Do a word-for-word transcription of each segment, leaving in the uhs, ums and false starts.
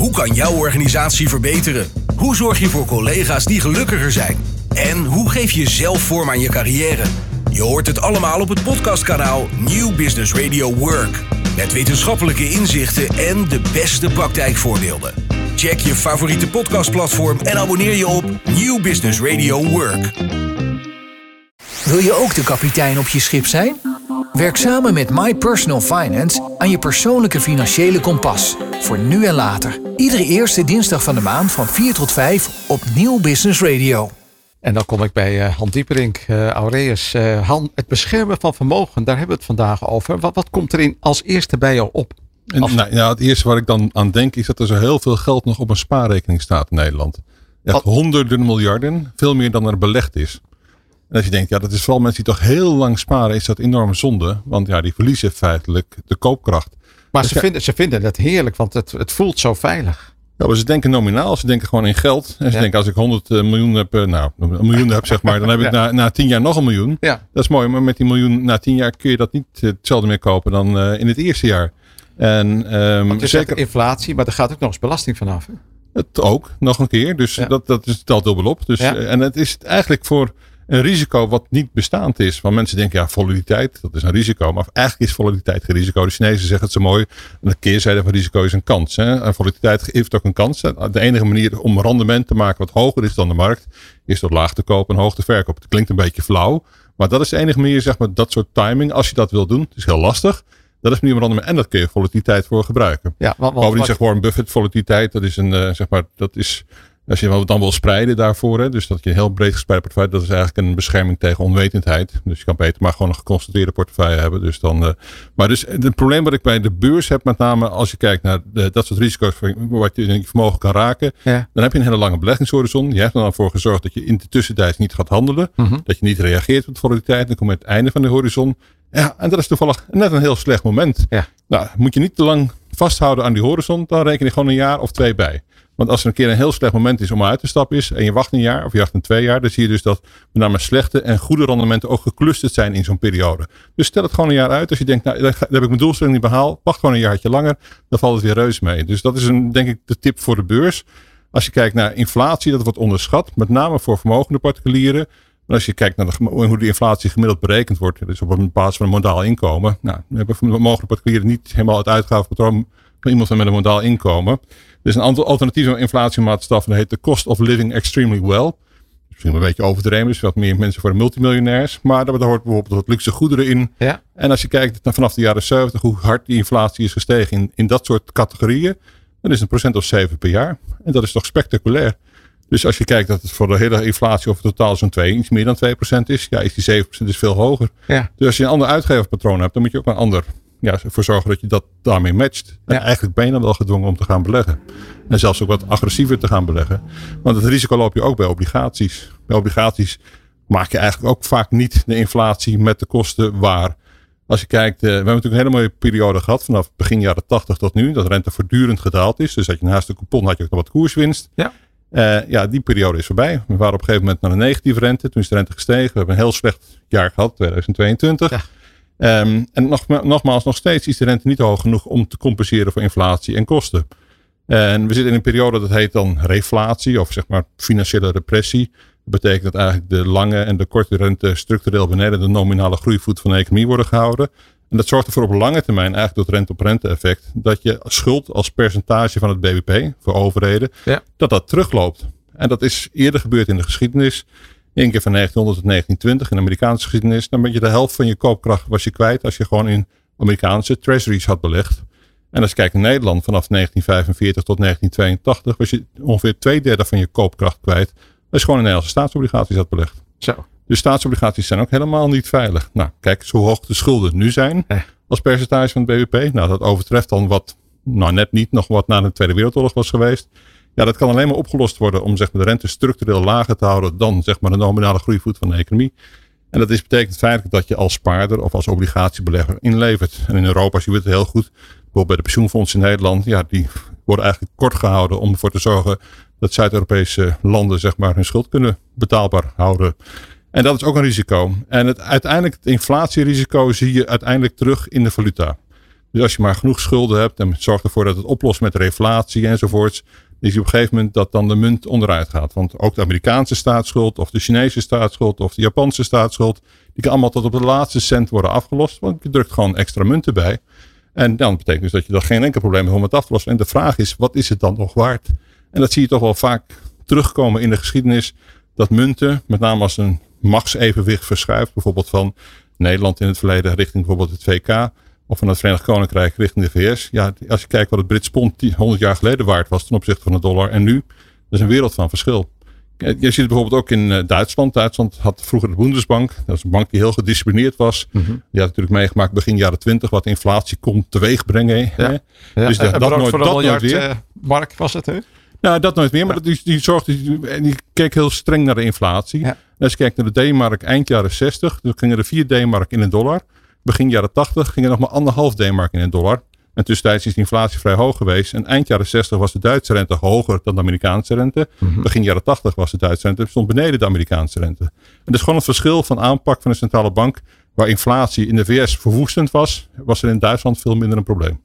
Hoe kan jouw organisatie verbeteren? Hoe zorg je voor collega's die gelukkiger zijn? En hoe geef je zelf vorm aan je carrière? Je hoort het allemaal op het podcastkanaal New Business Radio Work. Met wetenschappelijke inzichten en de beste praktijkvoorbeelden. Check je favoriete podcastplatform en abonneer je op New Business Radio Work. Wil je ook de kapitein op je schip zijn? Werk samen met My Personal Finance aan je persoonlijke financiële kompas. Voor nu en later. Iedere eerste dinsdag van de maand van vier tot vijf op Nieuw Business Radio. En dan kom ik bij uh, Han Dieperink, uh, Aureus. Uh, Han, het beschermen van vermogen, daar hebben we het vandaag over. Wat, wat komt erin als eerste bij jou op? En, als... nou, ja, het eerste waar ik dan aan denk is dat er zo heel veel geld nog op een spaarrekening staat in Nederland. Echt wat? Honderden miljarden, veel meer dan er belegd is. En als je denkt, ja, dat is vooral mensen die toch heel lang sparen, is dat enorm zonde. Want ja, die verliezen feitelijk de koopkracht. Maar dus ze, ja, vinden, ze vinden het heerlijk, want het, het voelt zo veilig. Ja, maar ze denken nominaal, ze denken gewoon in geld. En ze ja. denken, als ik honderd miljoen heb, nou, een miljoen heb zeg maar, dan heb ik ja. na, na tien jaar nog een miljoen. Ja. Dat is mooi, maar met die miljoen na tien jaar kun je dat niet hetzelfde meer kopen dan uh, in het eerste jaar. En, um, want je zeker inflatie, maar er gaat ook nog eens belasting vanaf. Hè? Het ook, nog een keer. Dus ja. dat, dat is het dubbel op. Dus, ja. En het is eigenlijk voor een risico wat niet bestaand is. Want mensen denken, ja, volatiliteit, dat is een risico. Maar eigenlijk is volatiliteit geen risico. De Chinezen zeggen het zo mooi. De keerzijde van risico is een kans. Hè? En volatiliteit heeft ook een kans. De enige manier om rendement te maken wat hoger is dan de markt, is door laag te kopen en hoog te verkopen. Het klinkt een beetje flauw. Maar dat is de enige manier, zeg maar, dat soort timing. Als je dat wil doen, het is heel lastig. Dat is manier om rendement. En dat kun je volatiliteit voor gebruiken. Ja, want, Bovendien wat... zegt Warren Buffett, volatiliteit, dat is een, uh, zeg maar, dat is... Als je het dan wil spreiden daarvoor, hè, dus dat je een heel breed gespreid portefeuille, dat is eigenlijk een bescherming tegen onwetendheid. Dus je kan beter maar gewoon een geconcentreerde portefeuille hebben. Dus dan, uh, maar dus het probleem wat ik bij de beurs heb, met name als je kijkt naar de, dat soort risico's wat je in je vermogen kan raken, ja. dan heb je een hele lange beleggingshorizon. Je hebt er dan voor gezorgd dat je in de tussentijd niet gaat handelen, mm-hmm. dat je niet reageert op de volatiliteit. Dan kom je aan het einde van de horizon. Ja, en dat is toevallig net een heel slecht moment. Ja. Nou, moet je niet te lang vasthouden aan die horizon, dan reken je gewoon een jaar of twee bij. Want als er een keer een heel slecht moment is om uit te stappen is en je wacht een jaar of je wacht een twee jaar, dan zie je dus dat met name slechte en goede rendementen ook geclusterd zijn in zo'n periode. Dus stel het gewoon een jaar uit. Als je denkt, nou, daar heb ik mijn doelstelling niet behaald, wacht gewoon een jaartje langer, dan valt het weer reus mee. Dus dat is een, denk ik de tip voor de beurs. Als je kijkt naar inflatie, dat wordt onderschat, met name voor vermogende particulieren. Maar als je kijkt naar de, hoe de inflatie gemiddeld berekend wordt, dus op een basis van een modaal inkomen. Nou, we hebben vermogende particulieren niet helemaal het uitgavenpatroon van iemand met een modaal inkomen. Er is een alternatieve inflatiemaatstaf, dat heet de Cost of Living Extremely Well. Misschien een beetje overdreven, dus wat meer mensen voor de multimiljonairs. Maar daar hoort bijvoorbeeld wat luxe goederen in. Ja. En als je kijkt vanaf de jaren zeventig hoe hard die inflatie is gestegen in, in dat soort categorieën, dan is het een procent of zeven per jaar. En dat is toch spectaculair. Dus als je kijkt dat het voor de hele inflatie over totaal zo'n twee, iets meer dan twee procent is, ja, is die zeven procent is veel hoger. Ja. Dus als je een ander uitgeverpatroon hebt, dan moet je ook een ander ja, ervoor zorgen dat je dat daarmee matcht. En ja. eigenlijk ben je dan wel gedwongen om te gaan beleggen. En zelfs ook wat agressiever te gaan beleggen. Want het risico loop je ook bij obligaties. Bij obligaties maak je eigenlijk ook vaak niet de inflatie met de kosten waar. Als je kijkt, uh, we hebben natuurlijk een hele mooie periode gehad vanaf begin jaren tachtig tot nu. Dat rente voortdurend gedaald is. Dus dat je naast de coupon had je ook nog wat koerswinst. Ja. Uh, ja, die periode is voorbij. We waren op een gegeven moment naar een negatieve rente. Toen is de rente gestegen. We hebben een heel slecht jaar gehad, tweeduizend tweeëntwintig. Ja. Um, en nog, nogmaals, nog steeds is de rente niet hoog genoeg om te compenseren voor inflatie en kosten. En we zitten in een periode dat heet dan reflatie of zeg maar financiële repressie. Dat betekent dat eigenlijk de lange en de korte rente structureel beneden de nominale groeivoet van de economie worden gehouden. En dat zorgt ervoor op lange termijn, eigenlijk door het rente-op-rente effect, dat je schuld als percentage van het B B P voor overheden, ja. dat dat terugloopt. En dat is eerder gebeurd in de geschiedenis. Eén keer van negentienhonderd tot negentientwintig in de Amerikaanse geschiedenis. Dan ben je de helft van je koopkracht was je kwijt als je gewoon in Amerikaanse treasuries had belegd. En als je kijkt naar Nederland, vanaf negentien vijfenveertig tot negentien tweeëntachtig was je ongeveer twee derde van je koopkracht kwijt. Als je gewoon in Nederlandse staatsobligaties had belegd. Zo. Dus staatsobligaties zijn ook helemaal niet veilig. Nou, kijk eens hoe hoog de schulden nu zijn eh. als percentage van het B B P. Nou, dat overtreft dan wat, nou net niet, nog wat na de Tweede Wereldoorlog was geweest. Ja, dat kan alleen maar opgelost worden om zeg maar, de rente structureel lager te houden dan zeg maar, de nominale groeivoet van de economie. En dat is, betekent feitelijk dat je als spaarder of als obligatiebelegger inlevert. En in Europa zien we het heel goed. Bijvoorbeeld bij de pensioenfondsen in Nederland. Ja, die worden eigenlijk kort gehouden om ervoor te zorgen dat Zuid-Europese landen zeg maar, hun schuld kunnen betaalbaar houden. En dat is ook een risico. En het, uiteindelijk het inflatierisico zie je uiteindelijk terug in de valuta. Dus als je maar genoeg schulden hebt en zorgt ervoor dat het oplost met reflatie enzovoorts, is je op een gegeven moment dat dan de munt onderuit gaat. Want ook de Amerikaanse staatsschuld of de Chinese staatsschuld of de Japanse staatsschuld, die kan allemaal tot op de laatste cent worden afgelost. Want je drukt gewoon extra munten bij. En dan betekent dus dat je dan geen enkel probleem hebt om het af te lossen. En de vraag is, wat is het dan nog waard? En dat zie je toch wel vaak terugkomen in de geschiedenis. Dat munten, met name als een machtsevenwicht verschuift. Bijvoorbeeld van Nederland in het verleden richting bijvoorbeeld het V K. Of van het Verenigd Koninkrijk richting de V S. Ja, als je kijkt wat het Brits pond honderd jaar geleden waard was ten opzichte van de dollar. En nu, dat is een wereld van verschil. Je ziet het bijvoorbeeld ook in Duitsland. Duitsland had vroeger de Bundesbank. Dat is een bank die heel gedisciplineerd was. Mm-hmm. Die had natuurlijk meegemaakt begin jaren twintig. Wat inflatie kon teweeg brengen. Ja. Ja. Dus dat, dat nooit, dat nooit weer. Uh, Mark was het hè? Nou, dat nooit meer. Maar ja. die, die, zorgde, die, die keek heel streng naar de inflatie. Ja. Als je kijkt naar de D-mark eind jaren zestig. Dan gingen er vier D-mark in een dollar. Begin jaren tachtig ging er nog maar anderhalf D-mark in een dollar. En tussentijds is de inflatie vrij hoog geweest. En eind jaren zestig was de Duitse rente hoger dan de Amerikaanse rente. Mm-hmm. Begin jaren tachtig was de Duitse rente stond beneden de Amerikaanse rente. En dat is gewoon het verschil van aanpak van de centrale bank. Waar inflatie in de V S verwoestend was, was er in Duitsland veel minder een probleem.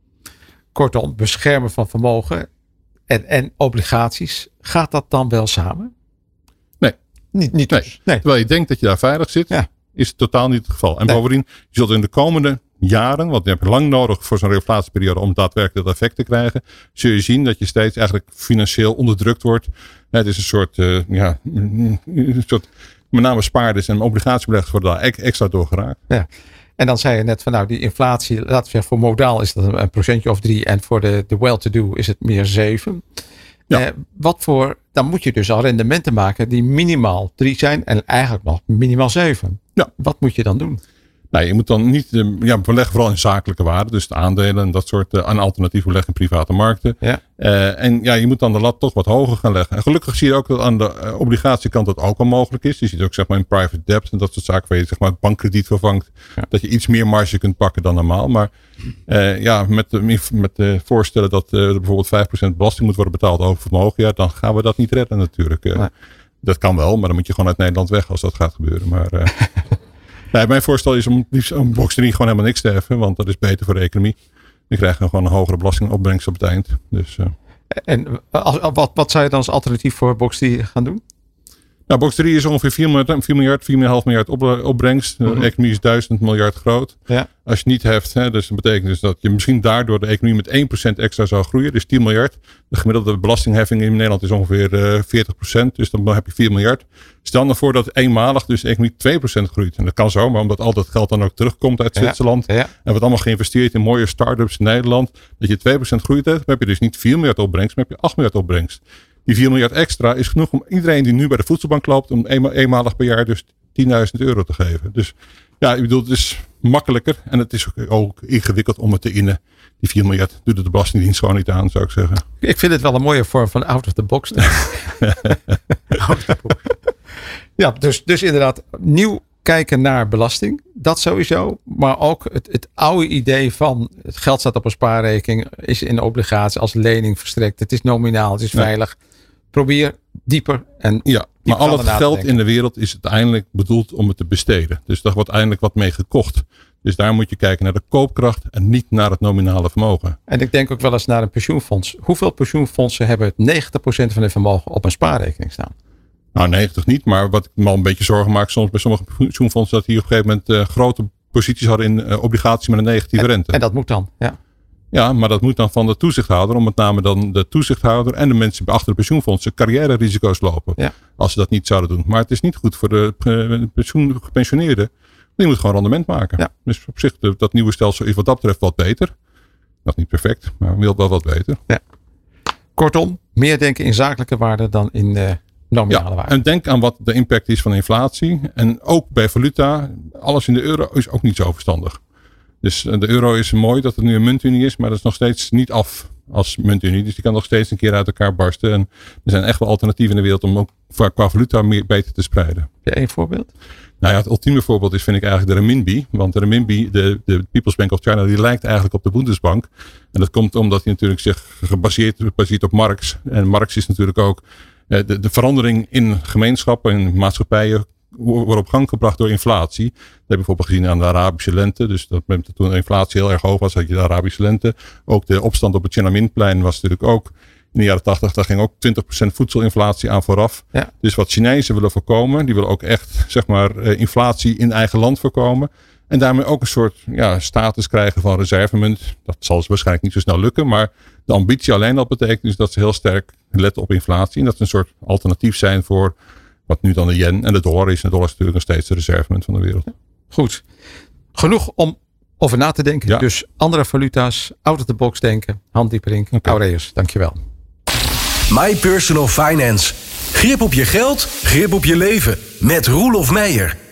Kortom, beschermen van vermogen en, en obligaties. Gaat dat dan wel samen? Nee. Niet, niet nee. Dus. nee. Terwijl je denkt dat je daar veilig zit, ja. is het totaal niet het geval. En nee. bovendien, je zult in de komende jaren, want je hebt lang nodig voor zo'n reflatieperiode om daadwerkelijk dat effect te krijgen, zul je zien dat je steeds eigenlijk financieel onderdrukt wordt. Het is een soort, uh, ja, een soort, met name spaarders en obligatiebeleggers worden daar extra door geraakt. Ja. En dan zei je net van nou die inflatie, laten we zeggen voor modaal is dat een procentje of drie en voor de, de well-to-do is het meer zeven. Ja. Eh, wat voor, dan moet je dus al rendementen maken die minimaal drie zijn en eigenlijk nog minimaal zeven. Ja. Wat moet je dan doen? Nou, je moet dan niet ja, beleggen vooral in zakelijke waarden. Dus de aandelen en dat soort uh, alternatief beleggen in private markten. Ja. Uh, en ja, je moet dan de lat toch wat hoger gaan leggen. En gelukkig zie je ook dat aan de uh, obligatiekant dat ook al mogelijk is. Je ziet ook zeg maar in private debt en dat soort zaken waar je zeg maar het bankkrediet vervangt. Ja. Dat je iets meer marge kunt pakken dan normaal. Maar uh, ja, met de, met de voorstellen dat uh, er bijvoorbeeld vijf procent belasting moet worden betaald over vermogen. Ja, dan gaan we dat niet redden natuurlijk. Uh, nee. Dat kan wel, maar dan moet je gewoon uit Nederland weg als dat gaat gebeuren. Maar... Uh, Nee, mijn voorstel is om liefst een box drie gewoon helemaal niks te heffen. Want dat is beter voor de economie. Dan krijg je gewoon een hogere belastingopbrengst op het eind. Dus, uh. En als, wat, wat zou je dan als alternatief voor box drie gaan doen? Nou, box drie is ongeveer vier miljard, vier miljard, vier komma vijf miljard op, opbrengst. Mm-hmm. De economie is duizend miljard groot. Ja. Als je het niet heft, hè, dus dat betekent dus dat je misschien daardoor de economie met één procent extra zou groeien. Dus tien miljard. De gemiddelde belastingheffing in Nederland is ongeveer uh, veertig procent. Dus dan heb je vier miljard. Stel dan voor dat eenmalig dus de economie twee procent groeit. En dat kan zo, maar omdat al dat geld dan ook terugkomt uit Zwitserland. Ja. Ja. En wordt allemaal geïnvesteerd in mooie start-ups in Nederland. Dat je twee procent groeit hebt, dan heb je dus niet vier miljard opbrengst, maar heb je acht miljard opbrengst. Die vier miljard extra is genoeg om iedereen die nu bij de voedselbank loopt, om eenmaal, eenmalig per jaar dus tienduizend euro te geven. Dus ja, ik bedoel, het is makkelijker en het is ook, ook ingewikkeld om het te innen. Die vier miljard doet de Belastingdienst gewoon niet aan, zou ik zeggen. Ik vind het wel een mooie vorm van out of the box. out of the box. Ja, dus, dus inderdaad nieuw kijken naar belasting. Dat sowieso. Maar ook het, het oude idee van het geld staat op een spaarrekening. Is in obligatie als lening verstrekt. Het is nominaal. Het is veilig. Ja. Probeer dieper. En ja, maar al het geld in de wereld is uiteindelijk bedoeld om het te besteden. Dus daar wordt eindelijk wat mee gekocht. Dus daar moet je kijken naar de koopkracht en niet naar het nominale vermogen. En ik denk ook wel eens naar een pensioenfonds. Hoeveel pensioenfondsen hebben negentig procent van hun vermogen op een spaarrekening staan? Nou, negentig niet. Maar wat ik me al een beetje zorgen maak soms bij sommige pensioenfondsen, dat die op een gegeven moment uh, grote posities hadden in uh, obligaties met een negatieve en, rente. En dat moet dan, ja. Ja, maar dat moet dan van de toezichthouder, omdat met name dan de toezichthouder en de mensen achter de pensioenfondsen carrière-risico's lopen. Ja. Als ze dat niet zouden doen. Maar het is niet goed voor de pensioen, gepensioneerden. Die moet gewoon rendement maken. Ja. Dus op zich, dat nieuwe stelsel is wat dat betreft wat beter. Nog niet perfect, maar wel wel wat beter. Ja. Kortom, meer denken in zakelijke waarden dan in de nominale ja, waarde. En denk aan wat de impact is van inflatie. En ook bij valuta, alles in de euro is ook niet zo verstandig. Dus de euro is mooi dat het nu een muntunie is, maar dat is nog steeds niet af als muntunie. Dus die kan nog steeds een keer uit elkaar barsten. En er zijn echt wel alternatieven in de wereld om ook qua valuta meer beter te spreiden. Heb je één voorbeeld? Nou ja, het ultieme voorbeeld is vind ik eigenlijk de renminbi. Want de renminbi, de, de People's Bank of China, die lijkt eigenlijk op de Bundesbank. En dat komt omdat hij natuurlijk zich gebaseerd, gebaseerd op Marx. En Marx is natuurlijk ook de, de verandering in gemeenschappen, in maatschappijen worden op gang gebracht door inflatie. Dat heb je bijvoorbeeld gezien aan de Arabische lente. Dus dat toen de inflatie heel erg hoog was, had je de Arabische lente. Ook de opstand op het Tiananmenplein was natuurlijk ook in de jaren tachtig. Daar ging ook twintig procent voedselinflatie aan vooraf. Ja. Dus wat Chinezen willen voorkomen, die willen ook echt zeg maar inflatie in eigen land voorkomen. En daarmee ook een soort ja, status krijgen van reservemunt. Dat zal ze waarschijnlijk niet zo snel lukken. Maar de ambitie alleen al betekent dus dat ze heel sterk letten op inflatie. En dat ze een soort alternatief zijn voor wat nu dan de yen en de dollar is. En de dollar is natuurlijk nog steeds de reservemunt van de wereld. Goed. Genoeg om over na te denken. Ja. Dus andere valuta's, out of the box denken. Handieperink, okay. Aureus, dankjewel. My Personal Finance. Grip op je geld, grip op je leven. Met Roelof Meijer.